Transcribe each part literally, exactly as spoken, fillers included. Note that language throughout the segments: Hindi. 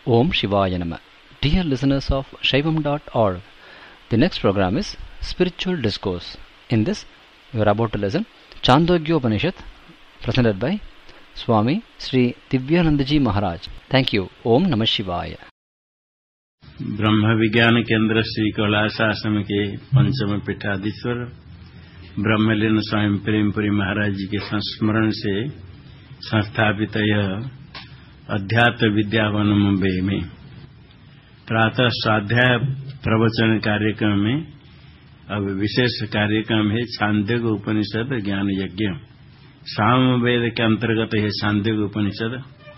Om Shivaya Nama. Dear listeners of Shaivam dot org, the next program is Spiritual Discourse. In this, we are about to listen Chandogya Upanishad, presented by Swami Sri Divyanandaji Maharaj. Thank you. Om Namah Shivaya. ब्रह्म विज्ञान केंद्र श्री कैलाश आश्रम के पंचम पीठाधीश्वर ब्रह्मलीन स्वामी प्रेमपुरी महाराज जी के संस्मरण से संस्थापित यह अध्यात्म विद्यावन मुंबई में प्रातः स्वाध्याय प्रवचन कार्यक्रम में अब विशेष कार्यक्रम है छांदोग्य उपनिषद ज्ञान यज्ञ। सामवेद के अंतर्गत है छांदोग्य उपनिषद,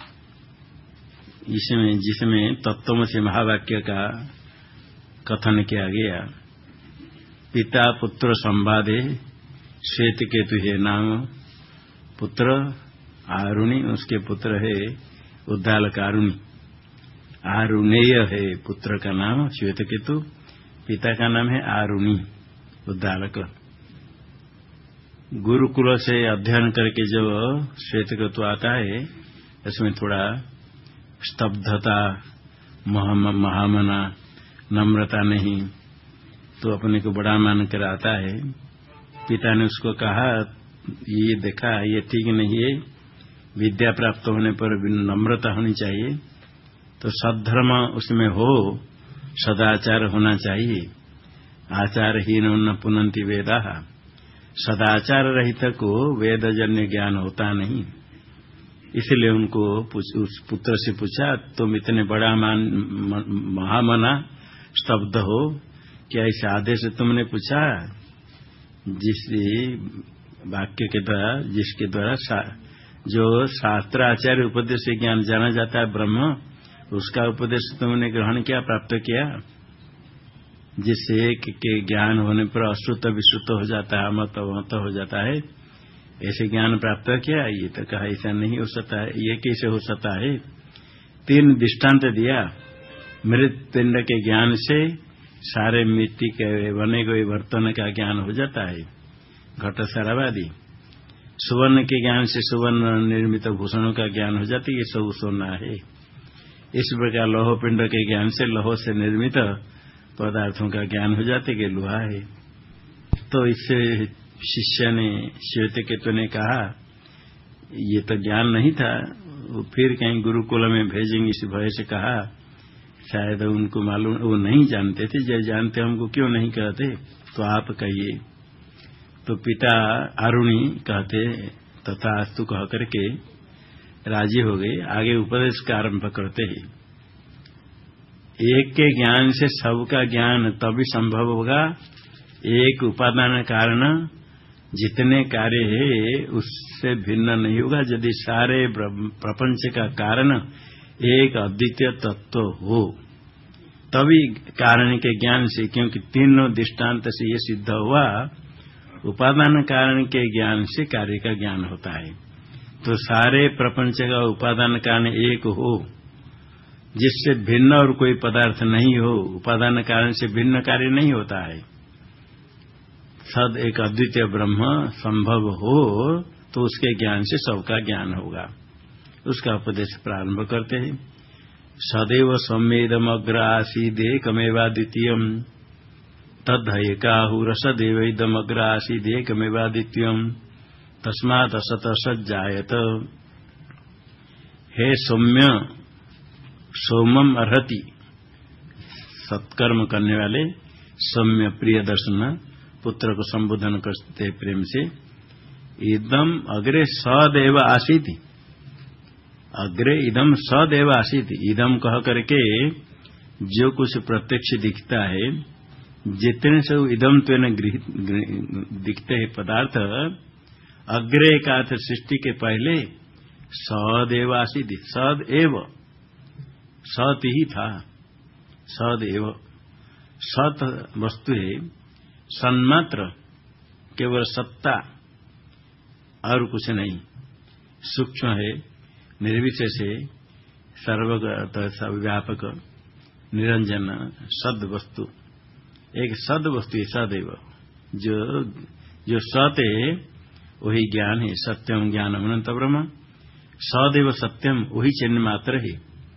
इसमें जिसमें तत्वमसि महावाक्य का कथन किया गया। पिता पुत्र संवाद है। श्वेत केतु है नाम, पुत्र आरुणि, उसके पुत्र है उद्दालक आरुणि। आरुणेय है पुत्र का नाम श्वेत केतु, पिता का नाम है आरुणि उद्दालक। गुरुकुल से अध्ययन करके जब श्वेत केतु आता है, इसमें थोड़ा स्तब्धता, महामना, नम्रता नहीं, तो अपने को बड़ा मान कर आता है। पिता ने उसको कहा, ये देखा ये ठीक नहीं है, विद्या प्राप्त होने पर नम्रता होनी चाहिए, तो सद्धर्म उसमें हो, सदाचार होना चाहिए। आचारहीन न पुनंति वेदा, सदाचार रहित को वेदजन्य ज्ञान होता नहीं। इसलिए उनको उस पुत्र से पूछा, तुम इतने बड़ा मान महामना स्तब्ध हो, क्या इस आदेश तुमने पूछा? जिस वाक्य के द्वारा, जिसके द्वारा सा, जो शास्त्र आचार्य उपदेश से ज्ञान जाना जाता है ब्रह्म, उसका उपदेश तुमने ग्रहण किया, प्राप्त किया, जिससे के ज्ञान होने पर अश्रुत विश्रुत हो जाता है, मत मत हो जाता है, ऐसे ज्ञान प्राप्त किया। ये तो कहा ऐसा नहीं हो सकता है, ये कैसे हो सकता है? तीन दृष्टांत दिया। मृत पिंड के ज्ञान से सारे मिट्टी के बने गए बर्तन का ज्ञान हो जाता है, घट सारावादी। सुवर्ण के ज्ञान से सुवर्ण निर्मित भूषणों का ज्ञान हो जाता है, ये सब सोना है। इस प्रकार लोह पिंड के ज्ञान से लोह से निर्मित पदार्थों का ज्ञान हो जाता है कि लोहा है। तो इससे शिष्य ने, श्वेत केतु ने कहा, ये तो ज्ञान नहीं था, फिर कहीं गुरुकुल में भेजेंगे इस भय से कहा। शायद उनको मालूम, वो नहीं जानते थे, जब जानते हमको क्यों नहीं कहते, तो आप कहिए। तो पिता आरुणि कहते तथास्तु कह करके राजी हो गए। आगे उपदेश का आरंभ करते हैं। एक के ज्ञान से सबका ज्ञान तभी संभव होगा, एक उपादान कारण जितने कार्य है उससे भिन्न नहीं होगा। यदि सारे प्रपंच का कारण एक अद्वितीय तत्व हो, तभी कारण के ज्ञान से, क्योंकि तीनों दृष्टांत से ये सिद्ध हुआ, उपादान कारण के ज्ञान से कार्य का ज्ञान होता है। तो सारे प्रपंच का उपादान कारण एक हो, जिससे भिन्न और कोई पदार्थ नहीं हो, उपादान कारण से भिन्न कार्य नहीं होता है। सद एक अद्वितीय ब्रह्म संभव हो, तो उसके ज्ञान से सबका ज्ञान होगा। उसका उपदेश प्रारंभ करते हैं। सदैव सम्मेदम अग्र आसीदेकमेवा द्वितीयम् तद्धैकाहुर सदैव इदम अग्र आसीदेकमेवा द्वितीयम् तस्मात् असत सज्जायत। हे सौम्य, सोमम अर्हति, सत्कर्म करने वाले, सौम्य प्रिय दर्शन, पुत्र को संबोधन करते प्रेम से। इदम अग्रे सदैव आसीत्, अग्रे इदम सदैव आसीत्, इदम कह करके जो कुछ प्रत्यक्ष दिखता है, जितने से इदम त्वेन दिखते हैं पदार्थ, अग्रे का अर्थ सृष्टि के पहले सदैव आसीत्, सदैव, सत ही था, सदैव सत वस्तु है, सन्मात्र, केवल सत्ता और कुछ नहीं, सूक्ष्म है, निर्विशेष है, सर्वगत व्यापक, निरंजन, सद वस्तु, एक सद वस्तु है सदैव। जो जो सत है वही ज्ञान है, सत्यम ज्ञानम अनंत ब्रह्म। सदैव सत्यम वही चिन्ह मात्र है।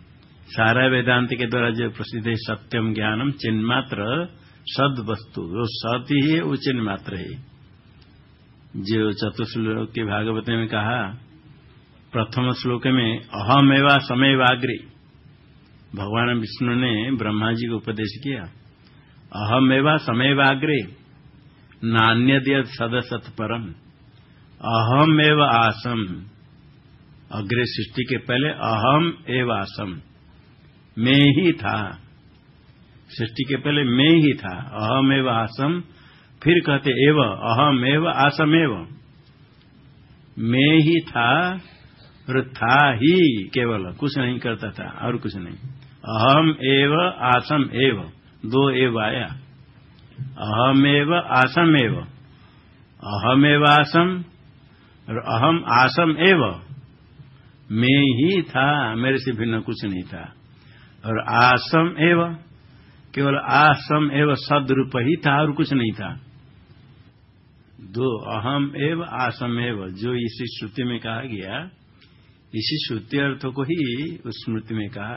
सारा वेदांत के द्वारा जो प्रसिद्ध है सत्यम ज्ञानम चिन्मात्र सद वस्तु, वो सत ही है, वो चिन्मात्र है। जो चतुश्लोक के भागवत में कहा, प्रथम श्लोक में अहमेवा समयवाग्रे, भगवान विष्णु ने ब्रह्मा जी को उपदेश किया, अहमेवा समयवाग्रे नान्यद्य सदसत परम, अहम एव आसम, अग्रे सृष्टि के पहले अहम एव आसम, मैं ही था, सृष्टि के पहले मैं ही था, अहम एव आसम, फिर कहते एव अहम एव आसम एव, मैं ही था और था ही, केवल कुछ नहीं करता था और कुछ नहीं, अहम एव आसम एव, दो एव आया, अहम एव आसम एव, अहम एव आसम और अहम आसम एव, मैं ही था, मेरे से भिन्न कुछ नहीं था, और आसम एव, केवल आसम एव सदरूप ही था और कुछ नहीं था। दो अहम एव आसम एव, जो इसी श्रुति में कहा गया, इसी श्रुति अर्थ को ही उस स्मृति में कहा,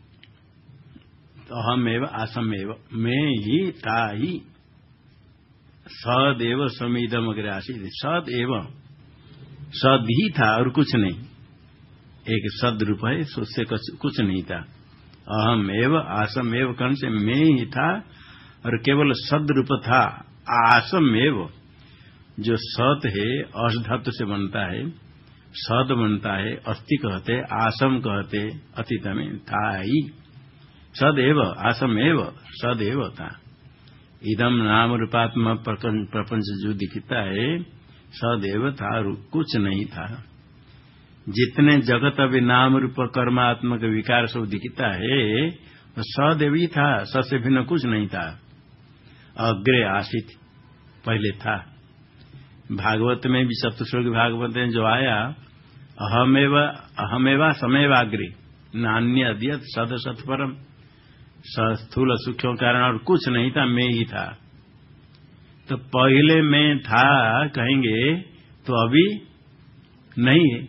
तो अहम एव आसम एव, मैं ही था ही, सदैव समीदम अग्रे आसीत्, सद एव, सद ही था और कुछ नहीं, एक सद रूप है, उससे कुछ नहीं था। अहम एव आसम एव कर्ण से मैं ही था और केवल सद रूप था। आसम एव, जो सत है अस धातु से बनता है, सद बनता है, अस्थि कहते, आसम कहते, अतीत में था ही, सदैव आसम एव, सदैव था। इदम नाम रूपात्मा प्रपंच जो दिखता है, सदैव था, कुछ नहीं था। जितने जगत अभी नाम रूप कर्मात्मक विकार सब दिखता है, वो सदैव ही था, स से भिन्न कुछ नहीं था। अग्रे आसित, पहले था। भागवत में भी चतुश्लोकी भागवत में जो आया, अहमेव अहमेवा समयवाग्रे नान्य अद्यत सद सत्परम, स्थूल सूक्ष्म कारण और कुछ नहीं था, मैं ही था। तो पहले मैं था कहेंगे तो अभी नहीं है,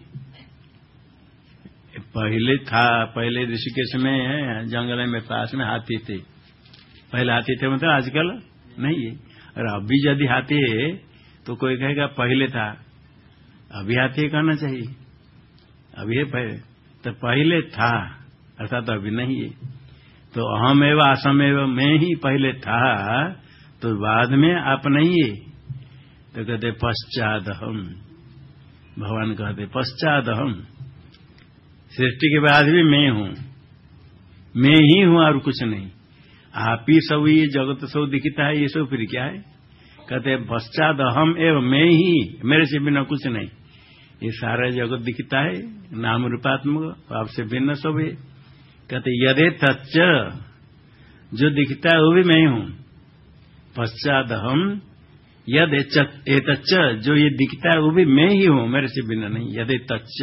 पहले था, पहले ऋषिकेश में जंगल में पास में हाथी थे, पहले हाथी थे, मतलब आजकल नहीं है। और अभी यदि हाथी है तो कोई कहेगा पहले था, अभी हाथी कहना चाहिए, अभी है पहले, तो पहले था अर्थात अभी नहीं है। तो अहम एवं आसम एवं, मैं ही पहले था, तो बाद में आप नहीं है, तो कहते पश्चात हम, भगवान कहते पश्चात हम, सृष्टि के बाद भी मैं हूं, मैं ही हूं और कुछ नहीं। आप ही सब, ये जगत सब दिखता है, ये सब फिर क्या है? कहते पश्चात हम एवं, मैं ही, मेरे से बिना कुछ नहीं। ये सारा जगत दिखता है नाम रूपात्मक, आपसे भिन्न सब है। कहते यदे तच्च, जो दिखता है वो भी मैं हूं। पश्चात हम यद एतच्च, जो ये दिखता है वो भी मैं ही हूं, मेरे से भिन्न नहीं। यदे तच्च,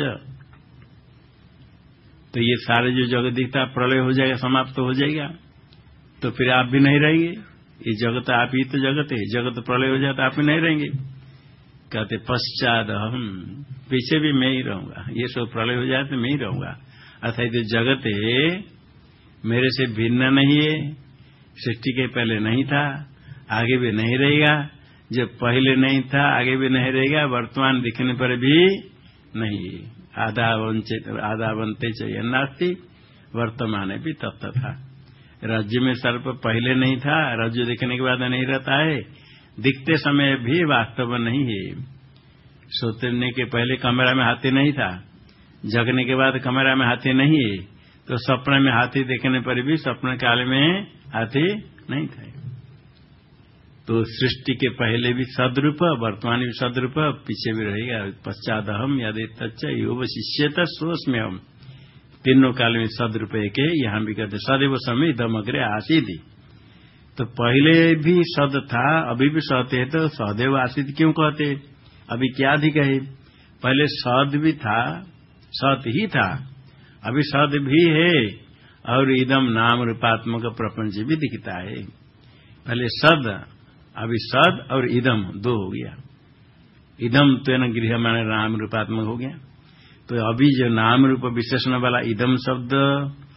तो ये सारे जो जगत दिखता है प्रलय हो जाएगा, समाप्त तो हो जाएगा, तो फिर आप भी नहीं रहेंगे। ये जगत आप ही तो जगत है, जगत प्रलय हो जाए तो आप भी नहीं रहेंगे। कहते पश्चात हम, पीछे भी मैं ही रहूंगा, ये सब प्रलय हो जाए तो मैं ही रहूंगा। अर्थात जो जगत है मेरे से भिन्न नहीं है, सृष्टि के पहले नहीं था, आगे भी नहीं रहेगा। जो पहले नहीं था आगे भी नहीं रहेगा, वर्तमान दिखने पर भी नहीं है। आधा वंचित आधा बनते चाहिए नास्ति, वर्तमान भी तत्व था। राज्य में सर्प पहले नहीं था, राज्य दिखने के बाद नहीं रहता है, दिखते समय भी वास्तव नहीं है। सोचने के पहले कमरा में हाथी नहीं था, जगने के बाद कमरा में हाथी नहीं है, तो सपने में हाथी देखने पर भी स्वप्न काल में हाथी नहीं था। तो सृष्टि के पहले भी सदरूप, वर्तमान भी सदरूप, पीछे भी रहेगा। पश्चात हम यदि तच्च योग शिष्यत सोच में हम, तीनों काल में सदरूप के, यहां भी कहते सदैव समय दम अग्रे आसीद। तो पहले भी सद था, अभी भी सत है, तो सदैव आसीद क्यों कहते? अभी क्या अधिक है? पहले सद भी था, सत ही था, अभी सद भी है, और इदम नाम रूपात्मक प्रपंच भी दिखता है। पहले सद, अभी सद और इदम दो हो गया। इदम तो न गृह माने नाम रूपात्मक हो गया। तो अभी जो नाम रूप विशेषण वाला इदम शब्द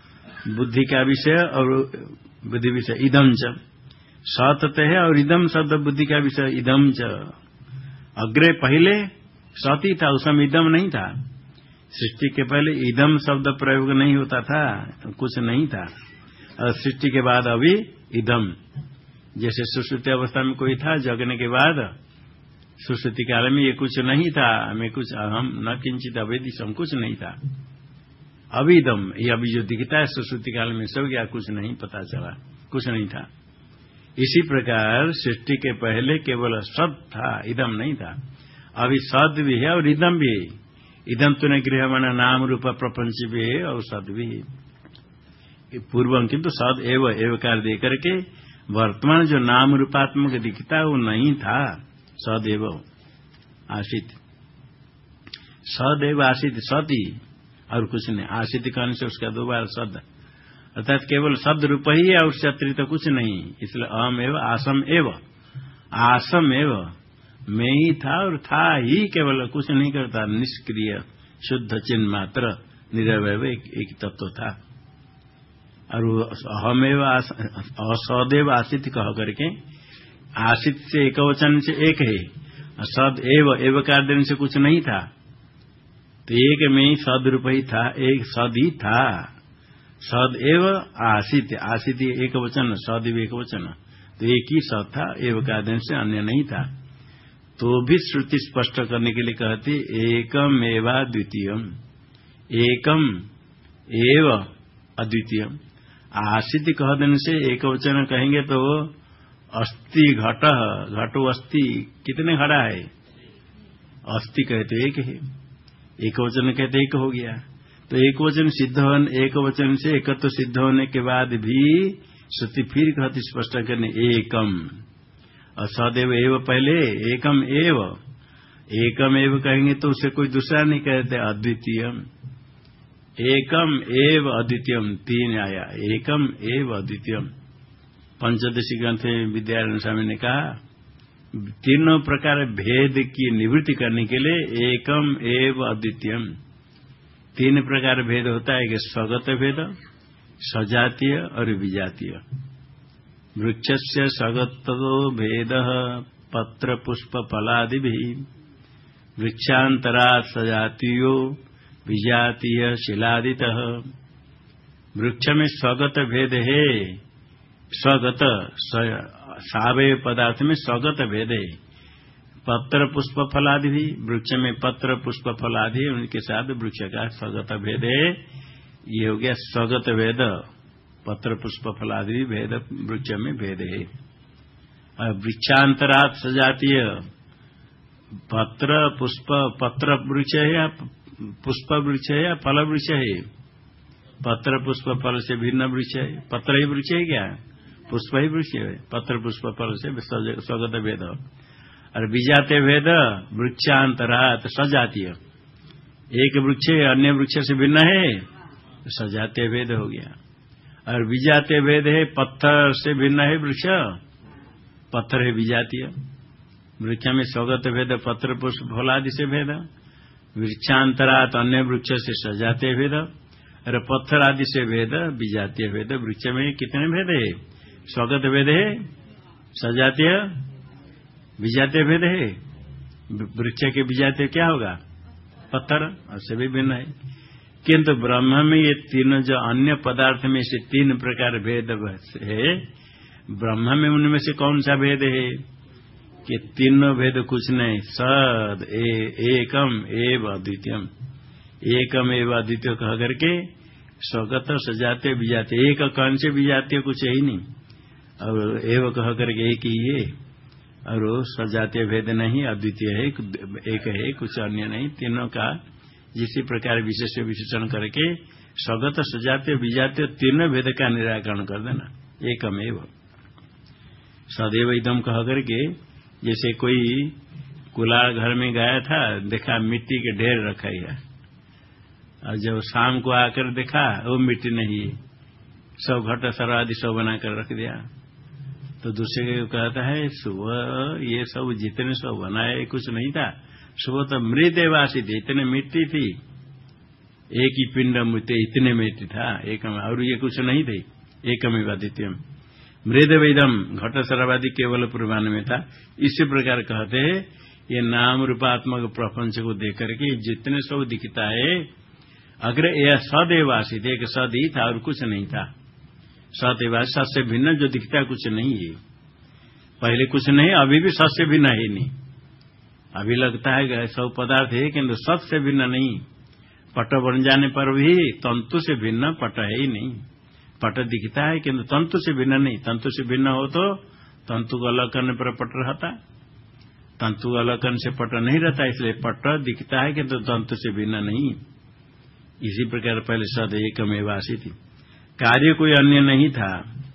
बुद्धि का विषय और बुद्धि विषय इदम च सत है और इदम शब्द बुद्धि का विषय इदम च अग्रे पहले सत ही था, उस समय इदम नहीं था। सृष्टि के पहले इदम शब्द प्रयोग नहीं होता था, कुछ नहीं था। और सृष्टि के बाद अभी इदम, जैसे सुश्रुति अवस्था में कोई था, जगने के बाद सुश्रुति काल में ये कुछ नहीं था, हमें कुछ हम न किंचित अवेदी हम कुछ नहीं था। अभी इदम, ये अभी जो दिखता है सुश्रुति काल में सब क्या कुछ नहीं पता चला, कुछ नहीं था। इसी प्रकार सृष्टि के पहले केवल सद था, इदम नहीं था। अभी सद भी है और इदम भी है। इदम तो गृह माना नाम रूप प्रपंच भी है और सद भी है। पूर्वम किंतु सद एव एवकार दे करके वर्तमान जो नाम रूपात्मक दिखता है वो नहीं था। सदैव आशित, सदैव आशित सती और कुछ नहीं। आशित कहने से उसका दो बार सद, अर्थात केवल शब्द रूप ही है और उससे अतिरिक्त तो कुछ नहीं। इसलिए अहम एव आसम एव, आसम एव मैं ही था और था ही, केवल कुछ नहीं करता, निष्क्रिय शुद्ध चिन्ह मात्र निरवय एक, एक तत्व था। और अहम एव सदैव आशित कह करके आशित से एक वचन से एक है, सद एव एवकार देने से कुछ नहीं था, तो एक में ही सद रूप ही था, एक सद ही था। सद एव आशित, आशित एक वचन, सद एक वचन, तो एक ही सद था, एवकार देने से अन्य नहीं था। तो भी श्रुति स्पष्ट करने के लिए कहती एकम एवा द्वितीयम, एकम एव अद्वितीयम। आशित कह देने से एक वचन कहेंगे तो अस्थि घट, घटो अस्थि, कितने घड़ा है? अस्थि कहते एक है, एक वचन कहते एक हो गया। तो एक वचन सिद्ध होने, एक वचन से एकत्व तो सिद्ध होने के बाद भी श्रुति फिर कहती स्पष्ट करने एकम, और सदैव एव पहले एकम एव, एकम एव कहेंगे तो उसे कोई दूसरा नहीं कहते, अद्वितीयम। एकम एव अद्वितीयम, तीन आया, एकम एव अद्वितीयम। पंचदशी ग्रंथ विद्यारण्य स्वामी ने कहा तीनों प्रकार भेद की निवृत्ति करने के लिए एकम एव अद्वितीयम। तीन प्रकार भेद होता है कि स्वगत भेद, सजातीय और विजातीय। वृक्षस्य स्वगतो भेद पत्र पुष्प फलादि भी, वृक्षांतरा सजातीयो विजातीय शिलादितः। वृक्ष में स्वगत भेद है, स्वगत सावयव पदार्थ में स्वगत भेद है। पत्र पुष्प फलादि भी, वृक्ष में पत्र पुष्प फलादि उनके साथ वृक्ष का स्वगत भेद है। ये हो गया स्वगत भेद, पत्र पुष्प फलादि भेद वृक्ष में भेद है। और वृक्षांतरात सजातीय, पत्र पुष्प, पत्र वृक्ष है या पुष्प वृक्ष है या फल वृक्ष है? पत्र पुष्प फल से भिन्न वृक्ष है। पत्र ही वृक्ष है क्या? पुष्प ही वृक्ष है। पत्र पुष्प फल से स्वगत भेद। और विजातीय भेद वृक्षांतरात सजातीय, एक वृक्ष अन्य वृक्ष से भिन्न है, सजातीय भेद हो गया। और विजातीय भेद है पत्थर से भिन्न है वृक्ष, पत्थर है विजातीय। वृक्ष में स्वगत भेद पत्र पुष्प फलादि से भेद, वृक्षांतरात अन्य वृक्ष से सजातीय भेद, और पत्थर आदि से भेद विजातीय भेद। वृक्ष में कितने भेद है? स्वगत भेद है, सजातीय विजातीय भेद है। वृक्ष के विजातीय क्या होगा? पत्थर, उससे भी भिन्न है। किंतु ब्रह्म में ये तीनों जो अन्य पदार्थ में से तीन प्रकार भेद है, ब्रह्म में उनमें से कौन सा भेद है? कि तीनों भेद कुछ नहीं, सद ए, एकम एव अद्वितीयम। एकम एव अद्वितीय कह करके स्वगत सजातीय विजातीय, एक कौन से विजातीय कुछ है ही नहीं, और एव कह करके एक ही है। और वो सजातीय भेद नहीं, अद्वितीय है, एक है, कुछ अन्य नहीं। तीनों का जिसी प्रकार विशेष विशेषण करके स्वगत सजातीय विजातीय तीनों भेद का निराकरण कर देना। एकमेव सदैव इदम कह करके, जैसे कोई कुलाड़ घर में गया था, देखा मिट्टी के ढेर रखा है, और जब शाम को आकर देखा वो मिट्टी नहीं है, सब घट सर आदि सब बनाकर रख दिया। तो दूसरे को कहता है सुबह ये सब जितने सब बनाए कुछ नहीं था, सुबह तो मृदेवासी थी, इतने मिट्टी थी, एक ही पिंड मुते इतने में था, एक और ये कुछ नहीं थे, एकमेव अद्वितीयम। मृद वेदम घट सर्वादि केवल पूर्वान में था। इसी प्रकार कहते हैं ये नाम रूपात्मक प्रपंच को देख करके जितने सब दिखता है, अगर यह सदैवासित एक सद ही था और कुछ नहीं था। सदैवासित सद से भिन्न जो दिखता है कुछ नहीं है, पहले कुछ नहीं, अभी भी सद से भिन्न है नहीं। अभी लगता है सब पदार्थ है किंतु सद से भिन्न नहीं। पट बन जाने पर भी तंतु से भिन्न पट है ही नहीं। पट दिखता है किंतु तंतु से भिन्न नहीं। तंतु से भिन्न हो तो तंतु को अलग करने पर पट रहता, तंतु को अलग करने से पट नहीं रहता, इसलिए पट दिखता है किंतु तंतु से भिन्न नहीं। इसी प्रकार पहले सद एकमेवासी थी, कार्य कोई अन्य नहीं था,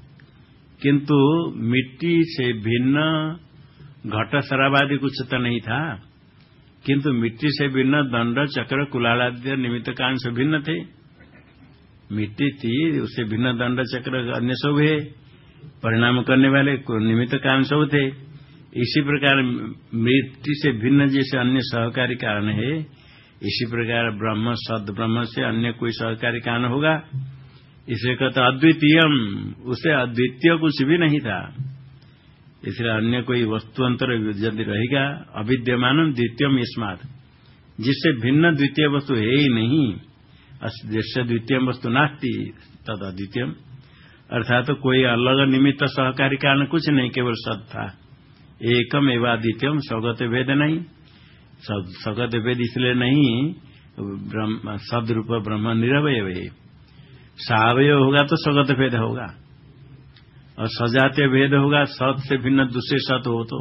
किंतु मिट्टी से भिन्न घट शराबादि कुछ तो नहीं था, किंतु मिट्टी से भिन्न दंड चक्र कुलालाद्य निमित्त कान से भिन्न थे। मिट्टी थी, उससे भिन्न दंड चक्र अन्य सब है, परिणाम करने वाले निमित्त कान सब थे। इसी प्रकार मिट्टी से भिन्न जैसे अन्य सहकारी कारण है, इसी प्रकार ब्रह्म सद ब्रह्म से अन्य कोई सहकारी कारण होगा। इसलिए कहते अद्वितीयम, उसे अद्वितीय कुछ भी नहीं था, इसलिए अन्य कोई वस्तुअंतर यदि रहेगा अविद्यमान द्वितीयम इस्मात, जिससे भिन्न द्वितीय वस्तु है ही नहीं। जिससे द्वितीय वस्तु नास्ति तद अद्वितीयम, अर्थात तो कोई अलग निमित्त सहकारी कारण कुछ नहीं, केवल सद था। एकम एवं द्वितीयम, स्वगत भेद नहीं। स्वगत भेद इसलिए नहीं, सद रूप ब्रह्म निरवय है। सावय होगा तो स्वगत भेद होगा, और सजातीय भेद होगा। सत से भिन्न दूसरे सत हो तो,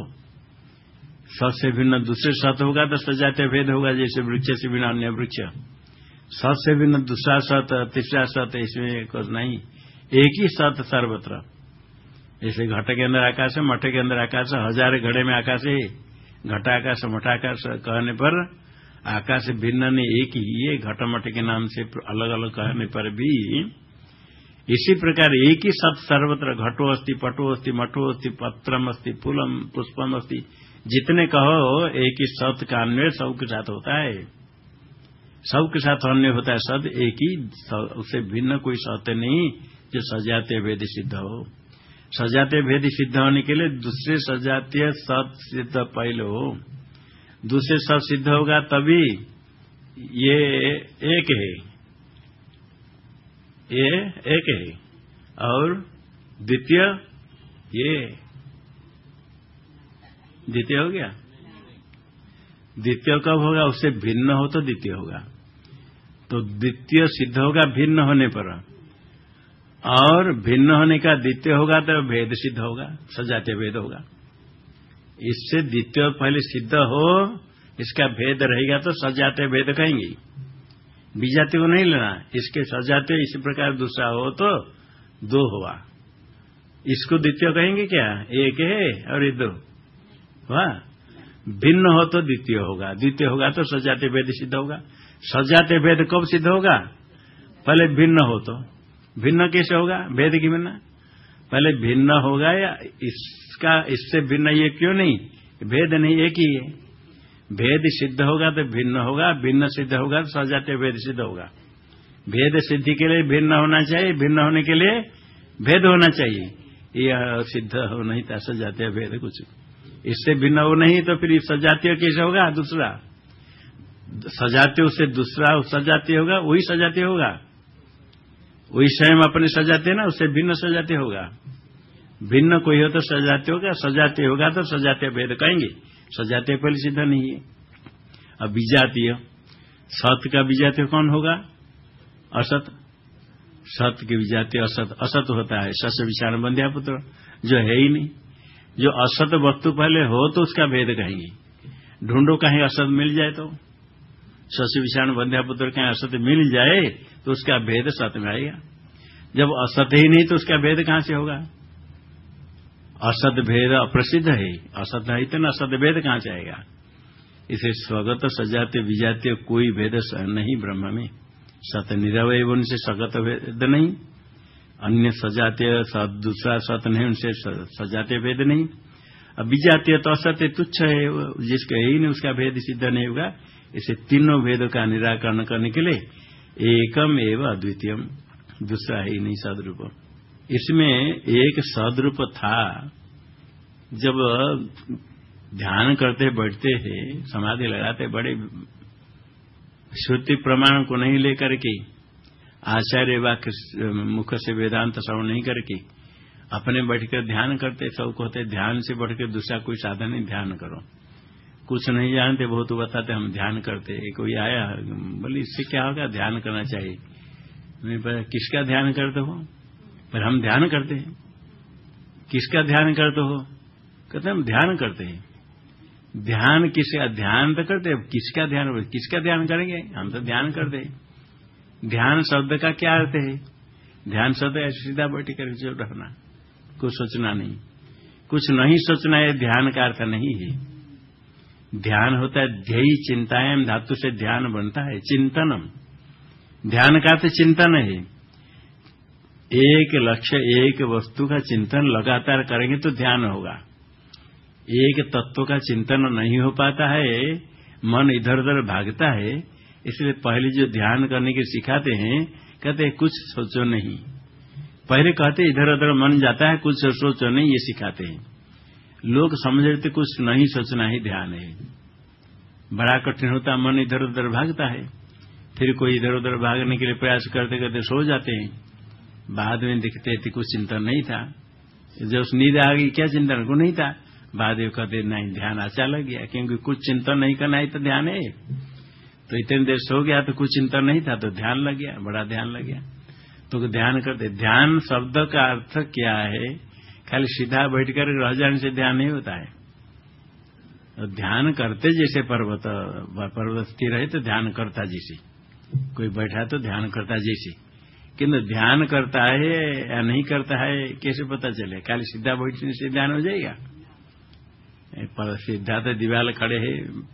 सत से भिन्न दूसरे सत होगा तो सजातीय भेद होगा। जैसे वृक्ष से भिन्न अन्य वृक्ष, सत से भिन्न दूसरा सत तीसरा सत, इसमें कुछ नहीं, एक ही सत सर्वत्र। जैसे घट के अंदर आकाश है, मठ के अंदर आकाश है, हजार घड़े में आकाश है, घटाकाश मठाकाश कहने पर आकाश भिन्न नहीं, एक ही है। घट मठ के नाम से अलग अलग कहने पर भी इसी प्रकार एक ही सत सर्वत्र। घटो अस्ति, पटो अस्ति, मठो अस्ति, पत्रम अस्ति, फूलम पुष्पम अस्ति, जितने कहो एक ही सत का अन्वय सबके साथ होता है, सबके साथ अन्य होता है। सद एक ही, उससे भिन्न कोई सत्य नहीं जो सजातीय भेद सिद्ध हो। सजातीय भेद सिद्ध होने के लिए दूसरे सजातीय सत सिद्ध पहले हो, दूसरे सत सिद्ध होगा तभी ये एक है, ये एक है, और द्वितीय ये द्वितीय हो गया। द्वितीय कब होगा? उससे भिन्न हो तो द्वितीय होगा। तो द्वितीय सिद्ध होगा भिन्न होने पर, और भिन्न होने का द्वितीय होगा तो भेद सिद्ध होगा, सजातीय भेद होगा। इससे द्वितीय पहले सिद्ध हो, इसका भेद रहेगा तो सजातीय भेद कहेंगे, विजातीय को नहीं लेना। इसके सजातीय इसी प्रकार दूसरा हो तो दो हुआ, इसको द्वितीय कहेंगे क्या? एक है और ये दो हुआ। भिन्न हो तो द्वितीय होगा, द्वितीय होगा तो सजातीय भेद सिद्ध होगा। सजातीय भेद कब सिद्ध होगा? पहले भिन्न हो तो। भिन्न कैसे होगा? भेद की भिन्न पहले भिन्न होगा, या इसका इससे भिन्न ये क्यों नहीं? भेद नहीं, एक ही है। भेद सिद्ध होगा तो भिन्न होगा, भिन्न सिद्ध होगा तो सजातीय भेद सिद्ध होगा। भेद सिद्धि के लिए भिन्न होना चाहिए, भिन्न होने के लिए भेद होना चाहिए। यह सिद्ध हो नहीं था सजातीय भेद कुछ, इससे भिन्न हो नहीं तो फिर सजातीय कैसे होगा? दूसरा सजातीय उससे दूसरा सजातीय होगा, वही सजातीय होगा, वही स्वयं अपने सजातीय ना, उससे भिन्न सजातीय होगा। भिन्न कोई हो तो सजातीय होगा, सजातीय होगा तो सजातीय भेद कहेंगे। सजातीय पहले सिद्ध नहीं है। अब विजातीय, सत का विजातीय कौन होगा? असत। सत के विजातीय असत, असत होता है सस विषाण बंध्या पुत्र, जो है ही नहीं। जो असत वस्तु पहले हो तो उसका भेद कहेंगे। ढूंढो कहीं असत मिल जाए तो, सस विषाण बंध्या पुत्र कहीं असत मिल जाए तो उसका भेद सत में आएगा। जब असत ही नहीं तो उसका भेद कहां से होगा? असत भेद अप्रसिद्ध है, असत है तो न असत भेद कहां से आएगा? इसे स्वगत सजातीय विजातीय कोई भेद नहीं ब्रह्म में। सत निरवय उनसे स्वगत भेद नहीं, अन्य सजातीय दूसरा सत नहीं, उनसे सजातीय भेद नहीं। अब विजातीय तो असत्य तुच्छ है, जिसका ही नहीं उसका भेद सिद्ध नहीं होगा। इसे तीनों भेदों का निराकरण करने के लिए एकम एवं अद्वितीयम, दूसरा ही नहीं सदरूप। इसमें एक सदरूप था। जब ध्यान करते बैठते हैं, समाधि लगाते, बड़े श्रुति प्रमाण को नहीं लेकर के, आचार्य वाक्य मुख से वेदांत श्रवण नहीं करके अपने बैठकर ध्यान करते, सब कहते ध्यान से बढ़कर दूसरा कोई साधन नहीं, ध्यान करो। कुछ नहीं जानते, बहुत बताते हम ध्यान करते। कोई आया बोले इससे क्या होगा, ध्यान करना चाहिए। मैं पर किसका ध्यान करते हो? पर हम ध्यान करते हैं। किसका ध्यान करते हो? कहते हम ध्यान करते हैं। ध्यान किसका? ध्यान तो करते हैं, किसका ध्यान? किसका ध्यान करेंगे? हम तो ध्यान करते हैं। ध्यान शब्द का क्या अर्थ है? ध्यान शब्द ऐसे सीधा बैठ कर जो रहना, कुछ सोचना नहीं। कुछ नहीं सोचना, ये ध्यान का अर्थ नहीं है। ध्यान होता है ध्येय चिंताएं, धातु से ध्यान बनता है, चिंतनम। ध्यान का अर्थ चिंतन है। एक लक्ष्य, एक वस्तु का चिंतन लगातार करेंगे तो ध्यान होगा। एक तत्व का चिंतन नहीं हो पाता है, मन इधर उधर भागता है। इसलिए पहले जो ध्यान करने के सिखाते हैं, कहते हैं कुछ सोचो नहीं। पहले कहते इधर उधर मन जाता है, कुछ सोचो नहीं, ये सिखाते हैं। लोग समझ रहे कुछ नहीं सोचना ही ध्यान है। बड़ा कठिन होता, मन इधर उधर भागता है। फिर कोई इधर उधर भागने के लिए प्रयास करते करते सो जाते हैं। बाद में दिखते थे कुछ चिंतन नहीं था। जब नींद आ गई, क्या चिंतन को नहीं था। बाद में कहते नहीं, ध्यान अच्छा लग गया, क्योंकि कुछ चिंतन नहीं करना है तो ध्यान है। तो इतनी देर सो गया तो कुछ चिंतन नहीं था, तो ध्यान लग गया, बड़ा ध्यान लग गया। तो ध्यान करते। ध्यान शब्द का अर्थ क्या है? खाली सीधा बैठकर रह जाने से ध्यान नहीं होता है। तो ध्यान करते जैसे पर्वत पर्वत स्थिर है तो ध्यान करता जैसे, कोई बैठा तो ध्यान करता जैसे। किंतु ध्यान करता है या नहीं करता है कैसे पता चले? खाली सीधा बैठने से ध्यान हो जाएगा? सीधा तो दीवार खड़े है,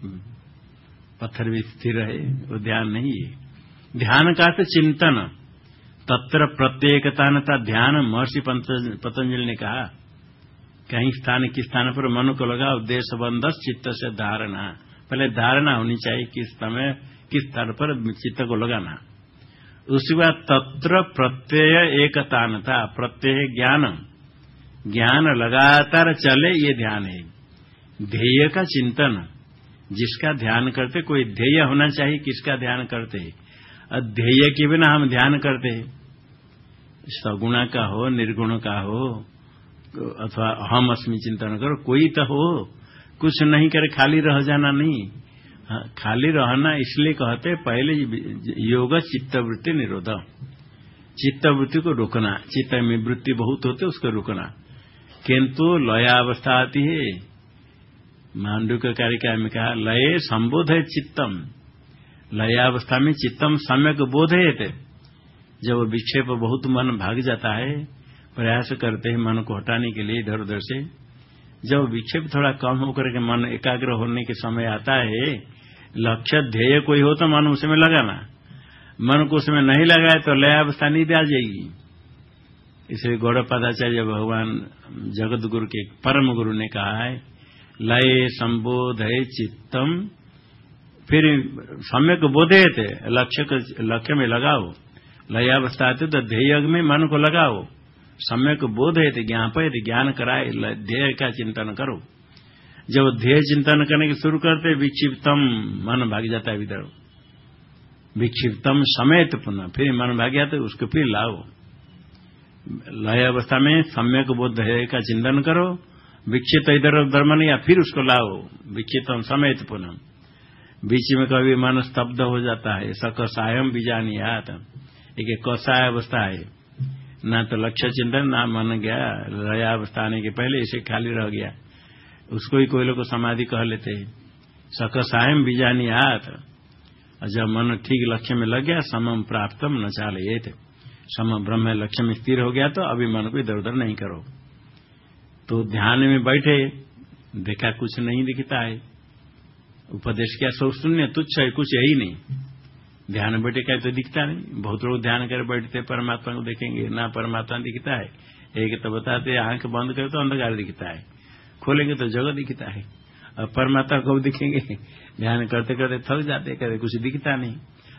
पत्थर भी स्थिर है, वो ध्यान नहीं है। ध्यान का अर्थ चिंतन, तत्र प्रत्येकता था ध्यान। महर्षि पतंजलि ने कहा कहीं स्थान किस स्थान पर मन को लगा, उद्देश्य बंधस चित्त से धारणा। पहले धारणा होनी चाहिए किस समय किस स्थान पर चित्त को लगाना। उसके बाद तत्र प्रत्यय एकतान था। प्रत्यय ज्ञान, ज्ञान लगातार चले, ये ध्यान है। ध्येय का चिंतन, जिसका ध्यान करते, कोई ध्येय होना चाहिए किसका ध्यान करते हैं। ध्येय के बिना हम ध्यान करते हैं, सगुणा का हो, निर्गुण का हो, अथवा हम अस्मि चिंतन करो, कोई तो हो। कुछ नहीं करे, खाली रह जाना नहीं। हाँ, खाली रहना इसलिए कहते पहले योग चित्तवृत्ति निरोध, चित्तवृत्ति को रोकना। चित्त में वृत्ति बहुत होते उसको रोकना। किंतु लयावस्था आती है। मांडुक्य कारिका में कहा लये संबोध है चित्तम। लयावस्था में चित्तम सम्यक बोध है। जब विक्षेप बहुत मन भाग जाता है, प्रयास करते हैं मन को हटाने के लिए इधर उधर से। जब विक्षेप थोड़ा कम होकर के मन एकाग्र होने के समय आता है, लक्ष्य ध्येय कोई हो तो मन उसमें लगाना। मन को उसमें नहीं लगाए तो लयावस्था नींद आ जाएगी। इसलिए गौड़पादाचार्य भगवान जगत गुरु के परम गुरु ने कहा है लय संबोध है चित्तम, फिर सम्यक बोधे थे, लक्ष्य लक्ष्य में लगाओ। लयावस्था आते तो ध्येय में मन को लगाओ। सम्यक बोध है ज्ञापय, ज्ञान कराए, ध्येय का चिंतन करो। जब ध्येय चिंतन करने की शुरू करते विक्षिप्तम, मन भाग जाता है इधर। विक्षिप्तम समेत पुनः, फिर मन भाग जाता है उसको फिर लाओ। लय अवस्था में सम्यक बोध ध्येय का चिंतन करो। विक्षिप्त इधर उधर मन या फिर उसको लाओ, विक्षिप्तम समेत पुनः। बीच में कभी मन स्तब्ध हो जाता है, सकसायम बीजानियात, एक कसाय अवस्था है, ना तो लक्ष्य चिंतन ना मन गया। लयावस्था आने के पहले इसे खाली रह गया, उसको ही कोई लोग समाधि कह लेते हैं। सकसायम बीजानियात, जब मन ठीक लक्ष्य में लग गया, समम प्राप्तम न चालयेत, सम ब्रह्म लक्ष्य में स्थिर हो गया तो अभी मन को इधर उधर नहीं करो। तो ध्यान में बैठे, देखा कुछ नहीं दिखता है, उपदेश क्या सब शून्य तुच्छ है, कुछ है ही नहीं। ध्यान बैठे क्या तो दिखता नहीं। बहुत लोग ध्यान कर बैठते परमात्मा को देखेंगे ना, परमात्मा दिखता है। एक तो बताते आंख बंद करे तो अंधकार दिखता है, खोलेंगे तो जगत दिखता है। और परमात्मा कब दिखेंगे? ध्यान करते करते थक जाते, करते कुछ दिखता नहीं।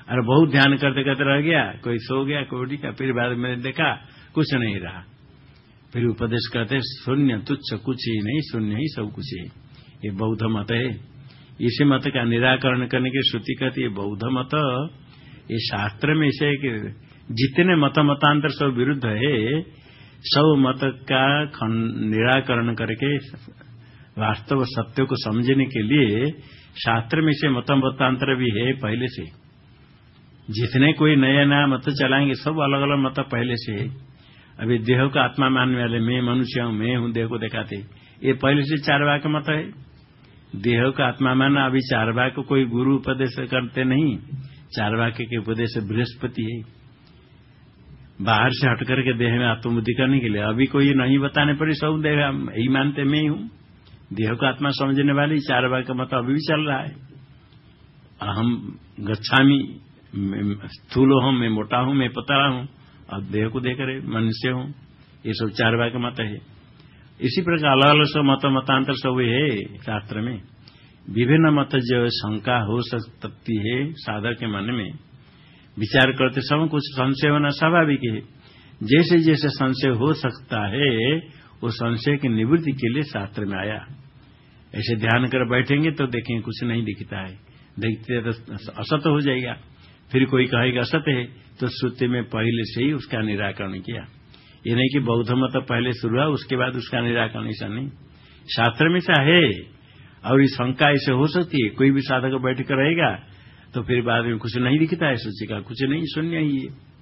और बहुत ध्यान करते करते रह गया, कोई सो गया, कोई उठ गया, फिर बाद में देखा कुछ नहीं रहा, फिर उपदेश करते शून्य तुच्छ, कुछ ही नहीं, शून्य ही सब कुछ है। ये बौद्ध मत है। इसी मत का निराकरण करने की श्रुति कहती है बौद्ध मत। ये शास्त्र में इसे जितने मत मतांतर सब विरुद्ध है, सब मत का निराकरण करके वास्तव सत्य को समझने के लिए शास्त्र में से मत मतांतर भी है पहले से। जितने कोई नया नया मत चलाएंगे सब अलग अलग मत पहले से है। अभी देह को आत्मा मानने वाले मैं मनुष्य हूं, मैं हूं, देह को दिखाते, ये पहले से चारवाक का मत है। देह को आत्मा मानना अभी चारवाक को कोई गुरु उपदेश करते नहीं, चारवाक के उपदेश बृहस्पति है। बाहर से हट करके देह में आत्मबुद्धि करने के लिए अभी कोई नहीं बताने पर सब देह यही मानते मैं ही हूं। देह को आत्मा समझने वाली चारवाक का मत अभी भी चल रहा है। अहम गच्छामी, स्थूल हूं, मैं मोटा हूं, मैं पतला हूं, अब देह को देकर मनुष्य हूं, ये सब चारवाक का मत है। इसी प्रकार अलग अलग सब मत मतांतर सब है शास्त्र में। विभिन्न मत जो शंका हो सकती है साधक के मन में, विचार करते समय कुछ संशय होना स्वाभाविक है। जैसे जैसे संशय हो सकता है वो संशय की निवृत्ति के लिए शास्त्र में आया। ऐसे ध्यान कर बैठेंगे तो देखेंगे कुछ नहीं दिखता है, देखते तो असत हो जाएगा। फिर कोई कहेगा असत है तो श्रुति में पहले से ही उसका निराकरण किया। ये नहीं कि बौद्ध मत पहले शुरू हुआ उसके बाद उसका निराकरण, ऐसा नहीं। शास्त्र में ऐसा है। और ये शंका ऐसे हो सकती है, कोई भी साधक बैठ कर रहेगा तो फिर बाद में कुछ नहीं दिखता है, सोचेगा कुछ नहीं, शून्य ही है।